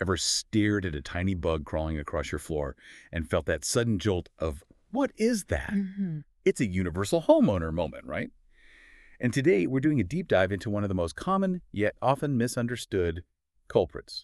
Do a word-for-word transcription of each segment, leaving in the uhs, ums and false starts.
Ever stared at a tiny bug crawling across your floor and felt that sudden jolt of, what is that? Mm-hmm. It's a universal homeowner moment, right? And today we're doing a deep dive into one of the most common, yet often misunderstood culprits,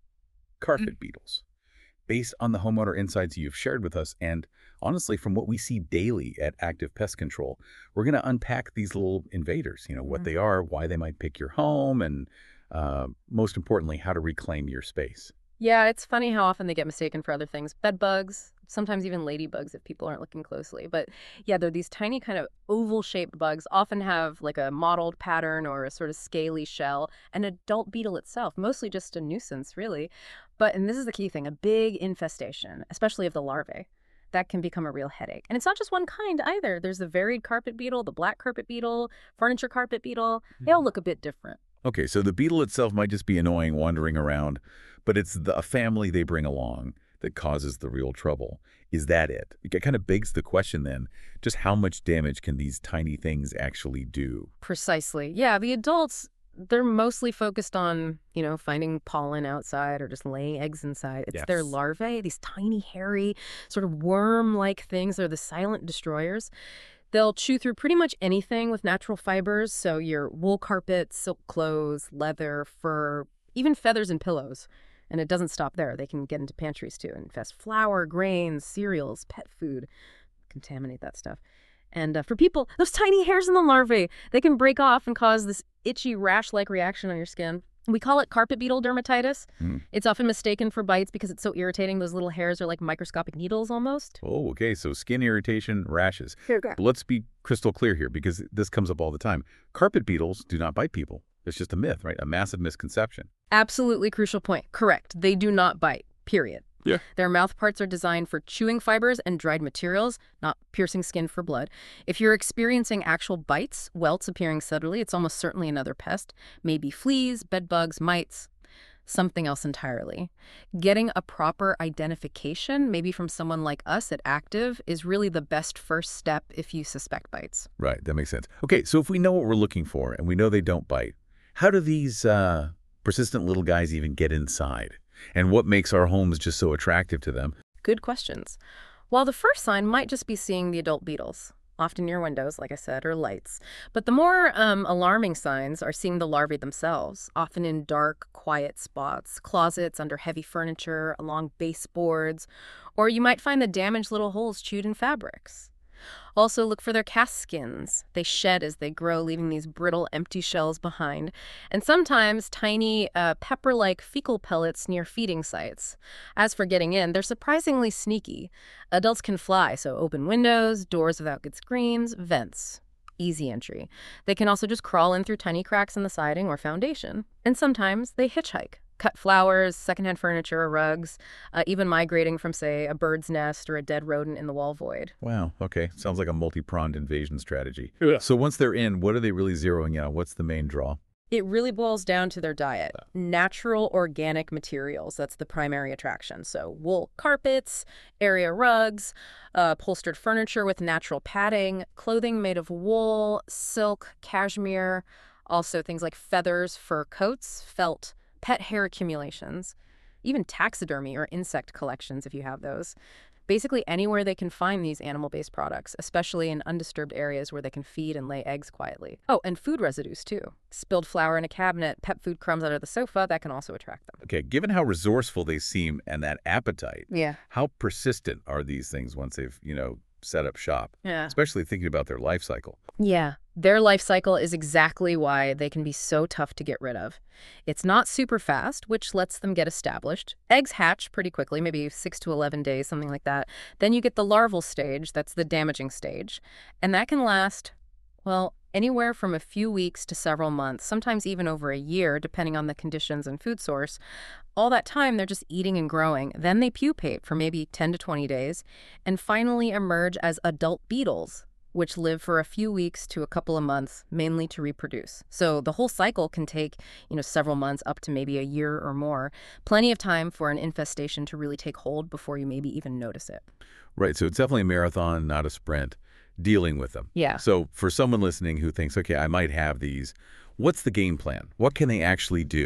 carpet beetles. Based on the homeowner insights you've shared with us, and honestly, from what we see daily at Active Pest Control, we're going to unpack these little invaders, you know, what they are, why they might pick your home, and uh, most importantly, how to reclaim your space. Yeah, it's funny how often they get mistaken for other things. Bed bugs, sometimes even ladybugs if people aren't looking closely. But yeah, they're these tiny kind of oval-shaped bugs, often have like a mottled pattern or a sort of scaly shell. An adult beetle itself, mostly just a nuisance, really. But, and this is the key thing, a big infestation, especially of the larvae. That can become a real headache. And it's not just one kind either. There's the varied carpet beetle, the black carpet beetle, furniture carpet beetle. They all look a bit different. Okay, so the beetle itself might just be annoying wandering around, but it's the a family they bring along that causes the real trouble. Is that it? It kind of begs the question then, just how much damage can these tiny things actually do? Precisely. Yeah, the adults, they're mostly focused on, you know, finding pollen outside or just laying eggs inside. It's their Yes. larvae, these tiny, hairy, sort of worm-like things. They're the silent destroyers. They'll chew through pretty much anything with natural fibers, so your wool carpets, silk clothes, leather, fur, even feathers and pillows. And it doesn't stop there. They can get into pantries too and infest flour, grains, cereals, pet food, contaminate that stuff. And uh, for people, those tiny hairs in the larvae, they can break off and cause this itchy rash-like reaction on your skin. We call it carpet beetle dermatitis. Hmm. It's often mistaken for bites because it's so irritating. Those little hairs are like microscopic needles almost. Oh, okay, so skin irritation, rashes. Here, go. But let's be crystal clear here because this comes up all the time. Carpet beetles do not bite people. It's just a myth, right? A massive misconception. Absolutely crucial point. Correct. They do not bite, period. Yeah. Their mouth parts are designed for chewing fibers and dried materials, not piercing skin for blood. If you're experiencing actual bites, welts appearing subtly, it's almost certainly another pest. Maybe fleas, bed bugs, mites, something else entirely. Getting a proper identification, maybe from someone like us at Active, is really the best first step if you suspect bites. Right, that makes sense. Okay, so if we know what we're looking for and we know they don't bite, how do these uh, persistent little guys even get inside? And what makes our homes just so attractive to them? Good questions. While the first sign might just be seeing the adult beetles, often near windows, like I said, or lights. But the more um, alarming signs are seeing the larvae themselves, often in dark, quiet spots, closets, under heavy furniture, along baseboards, or you might find the damaged little holes chewed in fabrics. Also, look for their cast skins. They shed as they grow, leaving these brittle, empty shells behind. And sometimes tiny, uh, pepper-like fecal pellets near feeding sites. As for getting in, they're surprisingly sneaky. Adults can fly, so open windows, doors without good screens, vents. Easy entry. They can also just crawl in through tiny cracks in the siding or foundation. And sometimes they hitchhike. Cut flowers, secondhand furniture, or rugs, uh, even migrating from, say, a bird's nest or a dead rodent in the wall void. Wow, okay. Sounds like a multi-pronged invasion strategy. Yeah. So once they're in, what are they really zeroing out? What's the main draw? It really boils down to their diet. Natural organic materials, that's the primary attraction. So wool carpets, area rugs, uh, upholstered furniture with natural padding, clothing made of wool, silk, cashmere, also things like feathers, fur coats, felt, pet hair accumulations, even taxidermy or insect collections if you have those. Basically anywhere they can find these animal-based products, especially in undisturbed areas where they can feed and lay eggs quietly. Oh, and food residues too. Spilled flour in a cabinet, pet food crumbs under the sofa, that can also attract them. Okay, given how resourceful they seem and that appetite, Yeah. how persistent are these things once they've, you know, set up shop? Yeah. Especially thinking about their life cycle. Yeah. Their life cycle is exactly why they can be so tough to get rid of. It's not super fast, which lets them get established. Eggs hatch pretty quickly, maybe six to eleven days, something like that. Then you get the larval stage, that's the damaging stage. And that can last, well, anywhere from a few weeks to several months, sometimes even over a year, depending on the conditions and food source. All that time, they're just eating and growing. Then they pupate for maybe ten to twenty days, and finally emerge as adult beetles, which live for a few weeks to a couple of months, mainly to reproduce. So the whole cycle can take, you know, several months up to maybe a year or more. Plenty of time for an infestation to really take hold before you maybe even notice it. Right, so it's definitely a marathon, not a sprint, dealing with them. Yeah. So for someone listening who thinks, okay, I might have these, what's the game plan? What can they actually do?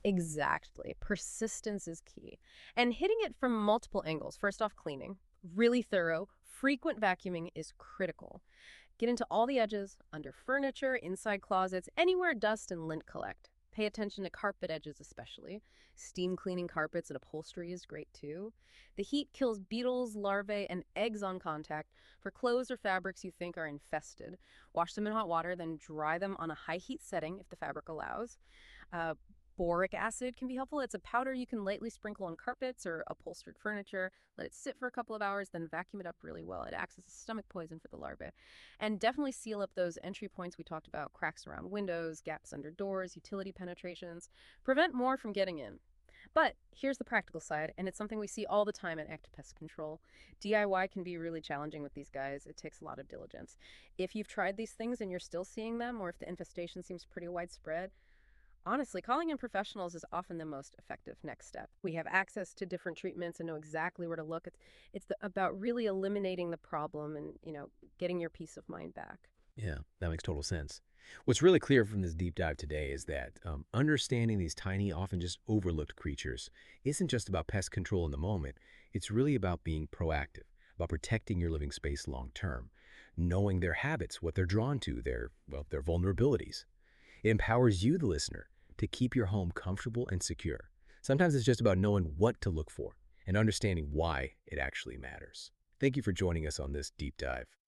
Exactly. Persistence is key. And hitting it from multiple angles. First off, cleaning. Really thorough. Frequent vacuuming is critical. Get into all the edges, under furniture, inside closets, anywhere dust and lint collect. Pay attention to carpet edges especially. Steam cleaning carpets and upholstery is great too. The heat kills beetles, larvae, and eggs on contact. For clothes or fabrics you think are infested, wash them in hot water, then dry them on a high heat setting if the fabric allows. Uh, Boric acid can be helpful. It's a powder you can lightly sprinkle on carpets or upholstered furniture. Let it sit for a couple of hours, then vacuum it up really well. It acts as a stomach poison for the larvae. And definitely seal up those entry points we talked about, cracks around windows, gaps under doors, utility penetrations. Prevent more from getting in. But here's the practical side, and it's something we see all the time at Active Pest Control. D I Y can be really challenging with these guys. It takes a lot of diligence. If you've tried these things and you're still seeing them, or if the infestation seems pretty widespread, honestly, calling in professionals is often the most effective next step. We have access to different treatments and know exactly where to look. It's, it's the, about really eliminating the problem and, you know, getting your peace of mind back. Yeah, that makes total sense. What's really clear from this deep dive today is that um, understanding these tiny, often just overlooked creatures isn't just about pest control in the moment. It's really about being proactive, about protecting your living space long term, knowing their habits, what they're drawn to, their, well, their vulnerabilities. It empowers you, the listener, to keep your home comfortable and secure. Sometimes it's just about knowing what to look for and understanding why it actually matters. Thank you for joining us on this deep dive.